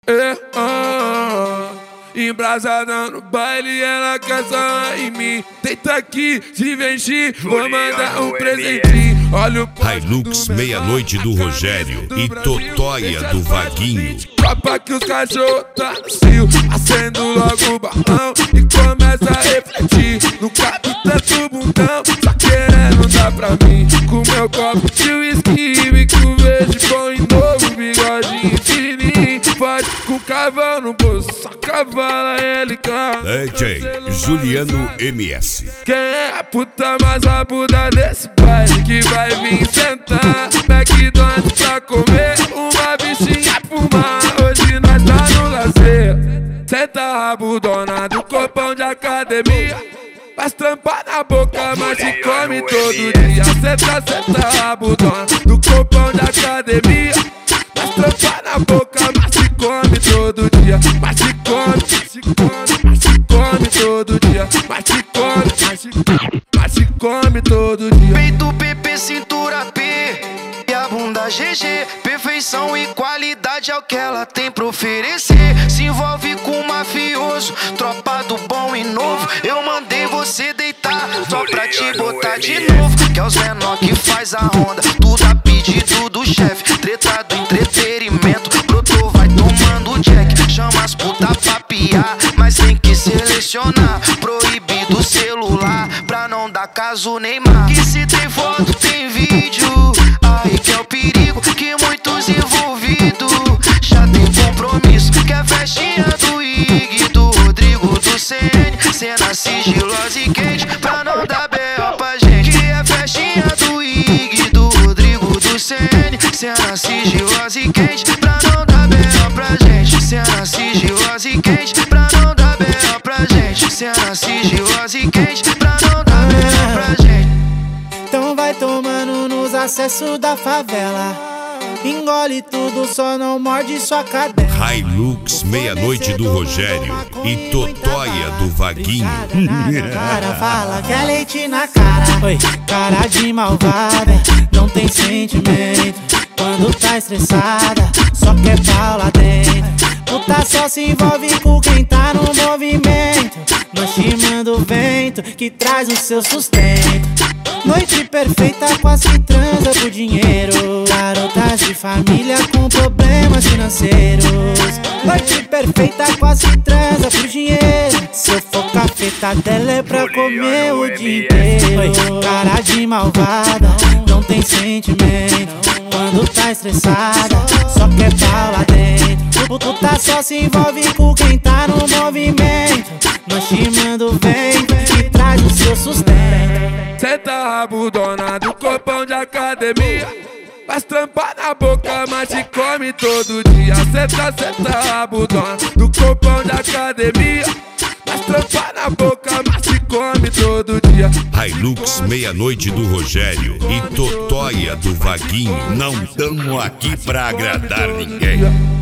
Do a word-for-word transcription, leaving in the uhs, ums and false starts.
É, ah, embrasada no baile, ela quer só em mim. Deita aqui, se vestir, vou mandar um presentinho. Olha o Hilux Meia-Noite do Rogério e Totóia do Vaguinho. Copa que os cachorros tá no cio, acendo logo o balão e começa a refletir. Não cabe tanto bundão, só querendo dar pra mim. Com meu copo de whisky, bico verde, põe novo, bigodinho fininho. Pode com cavalo no bolso, só cavala ele canta. D J Juliano M S. Quem é a puta mais rabuda desse baile que vai vir sentar? McDonald's pra comer, uma bichinha fumar. Hoje nós tá no lazer. Senta rabudona do corpão de academia. Faz trampar na boca, mas te come todo dia. Senta, senta rabudona do corpão de academia. Faz trampar na boca, mas te come todo dia. Mas te come, mas te come, mas te come todo dia. Mas te come, mas te come, mas te come todo dia. Peito P P, cintura P e a bunda G G. Perfeição e qualidade é o que ela tem pra oferecer. Se envolve com um mafioso, tropa do bom e novo. Eu mandei você deitar só pra te botar de novo. Que é os menor que faz a onda, tudo a pedido do chefe. Treta do entretenimento, brotou, vai tomando jack. Chama as puta pra piar, mas tem que selecionar. Proibido o celular, pra não dar caso Neymar. Que se tem foto, tem vídeo, aí que é o perigo, que muitos envolvidos já tem compromisso. Que é festinha do Ig, do Rodrigo, do C N. Cena sigilosa e quente, pra não dar B O pra gente. Que é festinha do Ig, do Rodrigo, do C N. Cena sigilosa e quente, pra não dar B O pra gente. Cena sigilosa e quente, pra não dar B O pra gente. Cena sigilosa e quente, pra não dar B O pra gente. Então vai tomando nos acessos da favela. Engole tudo, só não morde sua cadela. Hilux Meia-Noite do Rogério e Totóia do Vaguinho. O cara fala que é leite na cara. Oi, cara de malvada, não tem sentimento. Quando tá estressada, só quer pau lá dentro. Puta só se envolve com quem tá no movimento. Nós te manda o vento que traz o seu sustento. Noite perfeita, quase transa por dinheiro. Garotas de família com problemas financeiros. Noite perfeita, quase transa por dinheiro. Se eu for cafeta dela é pra comer o dia inteiro. Oi, cara de malvada, não tem sentimento. Quando tá estressada, só quer pau lá dentro. Puta só se envolve com quem tá no movimento. Nós te manda o vento que traz o seu sustento. Senta rabudona do corpão de academia. Faz trampar na boca, mas te come todo dia. Senta, senta rabudona do corpão de academia. Faz trampar na boca, mas te come todo dia. Hilux Meia-Noite do Rogério e Totóia do Vaguinho. Não tamo aqui pra agradar ninguém.